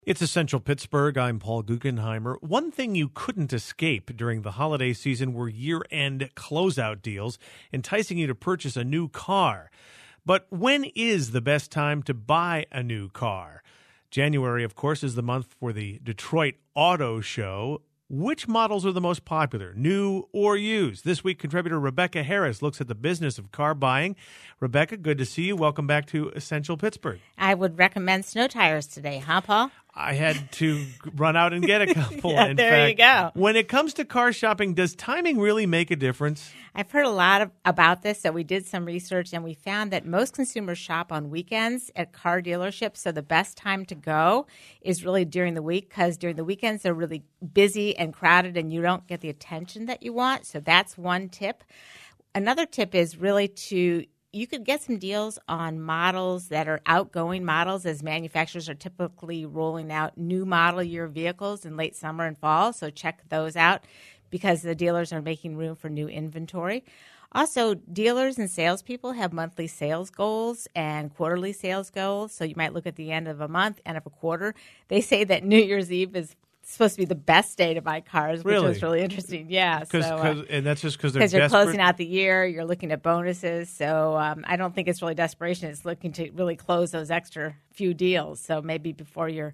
It's Essential Pittsburgh. I'm Paul Guggenheimer. One thing you couldn't escape during the holiday season were year-end closeout deals, enticing you to purchase a new car. But when is the best time to buy a new car? January, of course, is the month for the Detroit Auto Show. Which models are the most popular, new or used? This week, contributor Rebecca Harris looks at the business of car buying. Rebecca, good to see you. Welcome back to Essential Pittsburgh. I would recommend snow tires today, huh, Paul? I had to run out and get a couple. Yeah, there you go. When it comes to car shopping, does timing really make a difference? I've heard a lot about this, so we did some research, and we found that most consumers shop on weekends at car dealerships, so the best time to go is really during the week, because during the weekends they're really busy and crowded, and you don't get the attention that you want, so that's one tip. Another tip is really you could get some deals on models that are outgoing models, as manufacturers are typically rolling out new model year vehicles in late summer and fall. So check those out because the dealers are making room for new inventory. Also, dealers and salespeople have monthly sales goals and quarterly sales goals. So you might look at the end of a month, end of a quarter. They say that New Year's Eve is supposed to be the best day to buy cars, which is really interesting. Yeah. And that's just because you're closing out the year, you're looking at bonuses. So I don't think it's really desperation. It's looking to really close those extra few deals. So maybe before your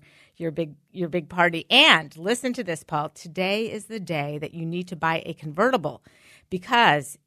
big party. And listen to this, Paul. Today is the day that you need to buy a convertible because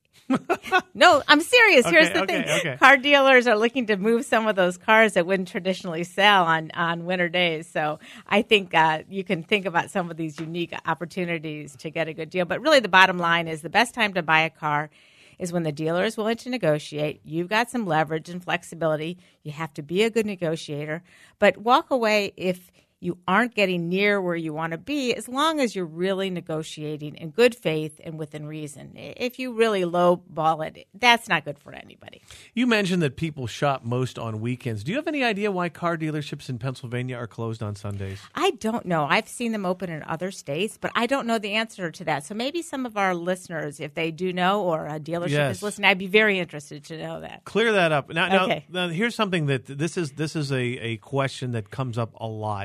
no, I'm serious. Here's the thing. Okay. Car dealers are looking to move some of those cars that wouldn't traditionally sell on winter days. So I think you can think about some of these unique opportunities to get a good deal. But really the bottom line is the best time to buy a car is when the dealer is willing to negotiate. You've got some leverage and flexibility. You have to be a good negotiator. But walk away if you aren't getting near where you want to be, as long as you're really negotiating in good faith and within reason. If you really lowball it, that's not good for anybody. You mentioned that people shop most on weekends. Do you have any idea why car dealerships in Pennsylvania are closed on Sundays? I don't know. I've seen them open in other states, but I don't know the answer to that. So maybe some of our listeners, if they do know or a dealership is listening, I'd be very interested to know that. Clear that up. Now, here's something that this is a question that comes up a lot.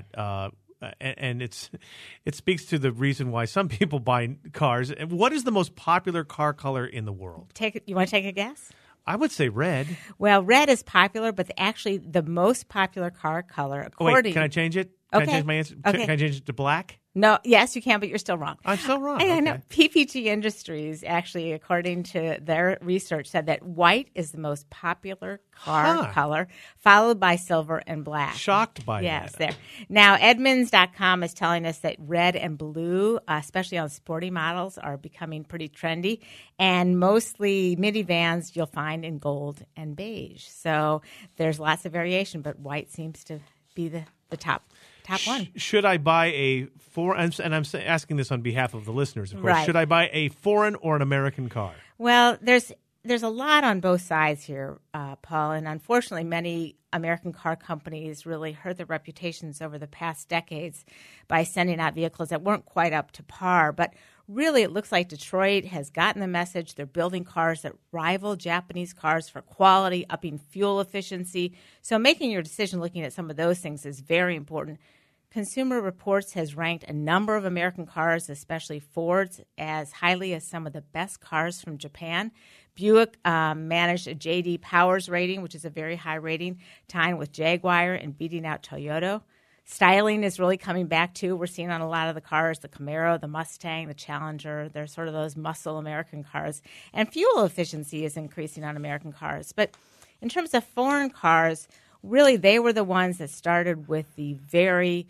And it speaks to the reason why some people buy cars. What is the most popular car color in the world? You want to take a guess? I would say red. Well, red is popular, but actually the most popular car color, according... Wait, can I change it? Can I change my answer? Okay. Can I change it to black? No, yes, you can, but you're still wrong. I'm still wrong. I know. PPG Industries, actually, according to their research, said that white is the most popular car color, followed by silver and black. Shocked by that. Yes, there. Now, Edmunds.com is telling us that red and blue, especially on sporty models, are becoming pretty trendy, and mostly minivans you'll find in gold and beige. So there's lots of variation, but white seems to be the top one. Should I buy and I'm asking this on behalf of the listeners, of course. Right. Should I buy a foreign or an American car? Well, there's a lot on both sides here, Paul, and unfortunately many American car companies really hurt their reputations over the past decades by sending out vehicles that weren't quite up to par. But really, it looks like Detroit has gotten the message. They're building cars that rival Japanese cars for quality, upping fuel efficiency. So making your decision looking at some of those things is very important. Consumer Reports has ranked a number of American cars, especially Fords, as highly as some of the best cars from Japan. Buick managed a J.D. Powers rating, which is a very high rating, tying with Jaguar and beating out Toyota. Styling is really coming back, too. We're seeing on a lot of the cars, the Camaro, the Mustang, the Challenger. They're sort of those muscle American cars. And fuel efficiency is increasing on American cars. But in terms of foreign cars, really they were the ones that started with the very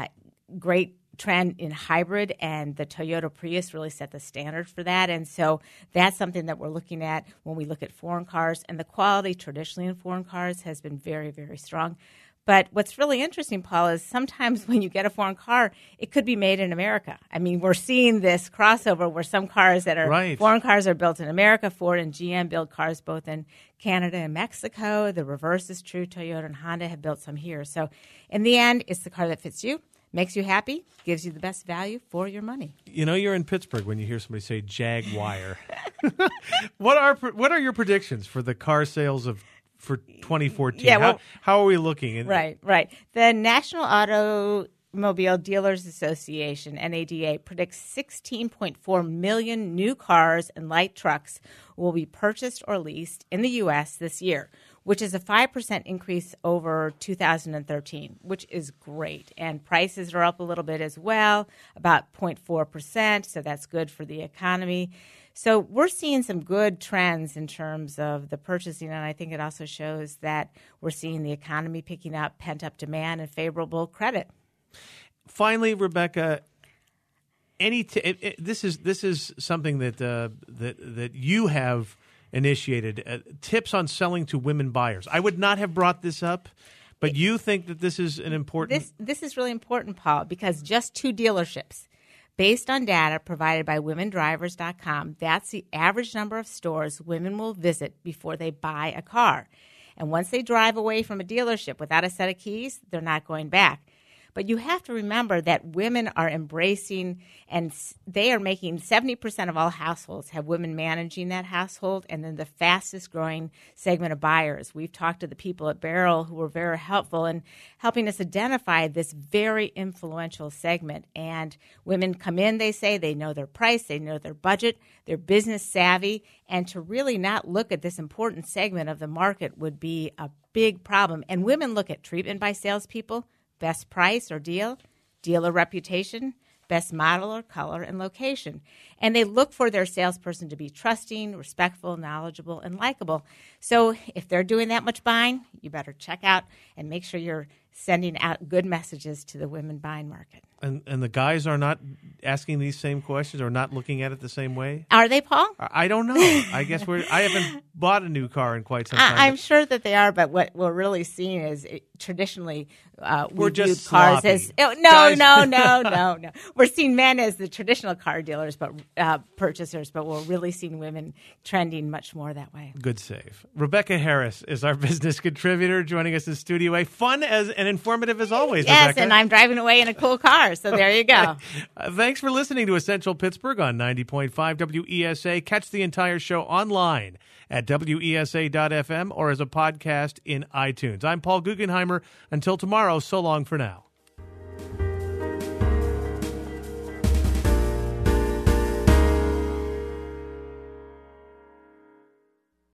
great trend in hybrid, and the Toyota Prius really set the standard for that. And so that's something that we're looking at when we look at foreign cars. And the quality traditionally in foreign cars has been very, very strong. But what's really interesting, Paul, is sometimes when you get a foreign car, it could be made in America. I mean, we're seeing this crossover where some cars that are foreign cars are built in America. Ford and GM build cars both in Canada and Mexico. The reverse is true. Toyota and Honda have built some here. So in the end, it's the car that fits you, makes you happy, gives you the best value for your money. You know, you're in Pittsburgh when you hear somebody say Jaguar. What are your predictions for the car sales for 2014? Yeah, how are we looking? Right. The National Auto Automobile Dealers Association, NADA, predicts 16.4 million new cars and light trucks will be purchased or leased in the U.S. this year, which is a 5% increase over 2013, which is great. And prices are up a little bit as well, about 0.4%, so that's good for the economy. So we're seeing some good trends in terms of the purchasing, and I think it also shows that we're seeing the economy picking up, pent-up demand, and favorable credit. Finally, Rebecca, this is something that you have initiated, tips on selling to women buyers. I would not have brought this up, but you think that this is an important... This is really important, Paul, because just 2 dealerships, based on data provided by womendrivers.com, that's the average number of stores women will visit before they buy a car. And once they drive away from a dealership without a set of keys, they're not going back. But you have to remember that women are embracing, and they are making 70% of all households have women managing that household, and then the fastest growing segment of buyers. We've talked to the people at Beryl who were very helpful in helping us identify this very influential segment. And women come in, they say, they know their price, they know their budget, they're business savvy, and to really not look at this important segment of the market would be a big problem. And women look at treatment by salespeople, best price or deal, dealer reputation, best model or color, and location. And they look for their salesperson to be trusting, respectful, knowledgeable, and likable. So if they're doing that much buying, you better check out and make sure you're sending out good messages to the women buying market. And the guys are not asking these same questions or not looking at it the same way? Are they, Paul? I don't know. I guess I haven't bought a new car in quite some time. I'm sure that they are, but what we're really seeing is traditionally we're just cars sloppy. as no. We're seeing men as the traditional car dealers, but purchasers, but we're really seeing women trending much more that way. Good save. Rebecca Harris is our business contributor joining us in Studio A. Fun and informative as always, yes, Rebecca. And I'm driving away in a cool car, so there you go. Thanks for listening to Essential Pittsburgh on 90.5 WESA. Catch the entire show online at WESA.FM or as a podcast in iTunes. I'm Paul Guggenheimer. Until tomorrow, so long for now.